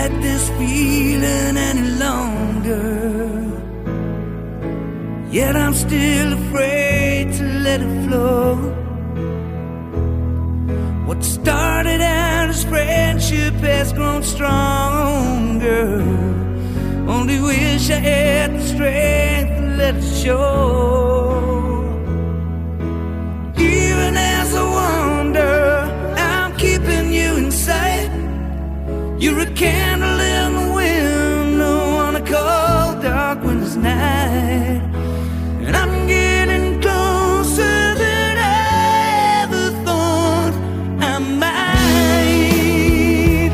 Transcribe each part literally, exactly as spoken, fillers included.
fight this feeling any longer. Yet I'm still afraid to let it flow. What started out as friendship has grown stronger. Only wish I had the strength to let it show. Even as I wander, I'm keeping you in sight. You're a candle in the window on a cold, dark winter's night. And I'm getting closer than I ever thought I might.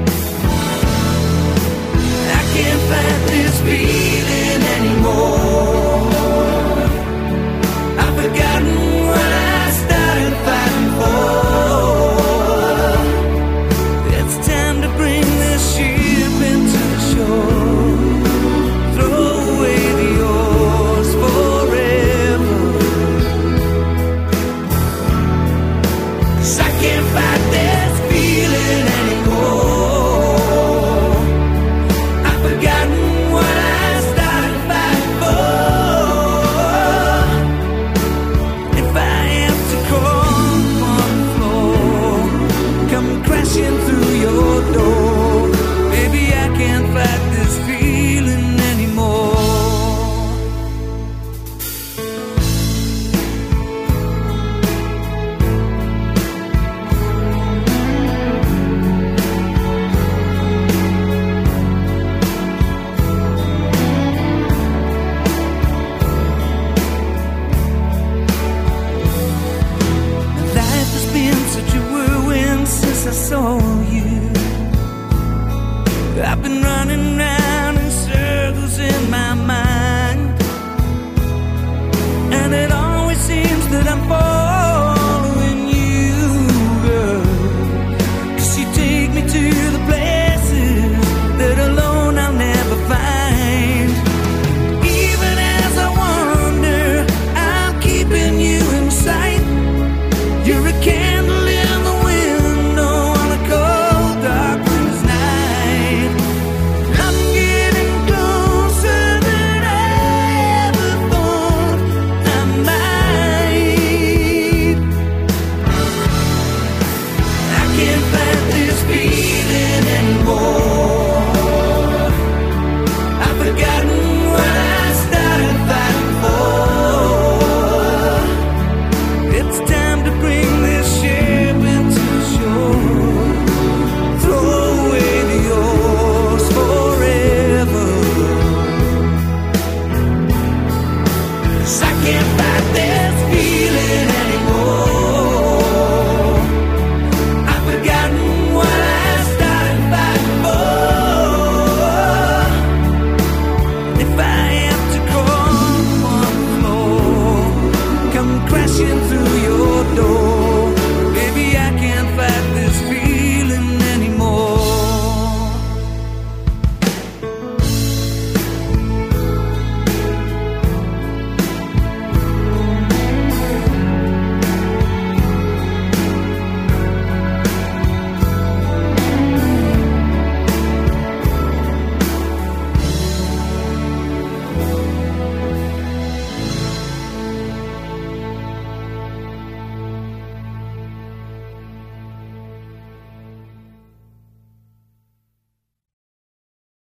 I can't fight this feeling anymore. I've forgotten what I started fighting for. It's time to bring this ship into the shore. Throw away the oars forever. 'Cause I can't fight this feeling anymore. I've forgotten what I started fighting for. If I have to crawl on the floor, come crashing through your door, baby, I can't fight this feeling anymore. Life has been such a whirlwind since I saw you. I've been running round in circles in my mind, and it always seems that I'm following you, girl. 'Cause you take me to the places that alone I'll never find. Even as I wander, I'm keeping you in sight. You're a candle in the window on a cold, dark winter's night. I'm getting closer than I ever thought I might. I can't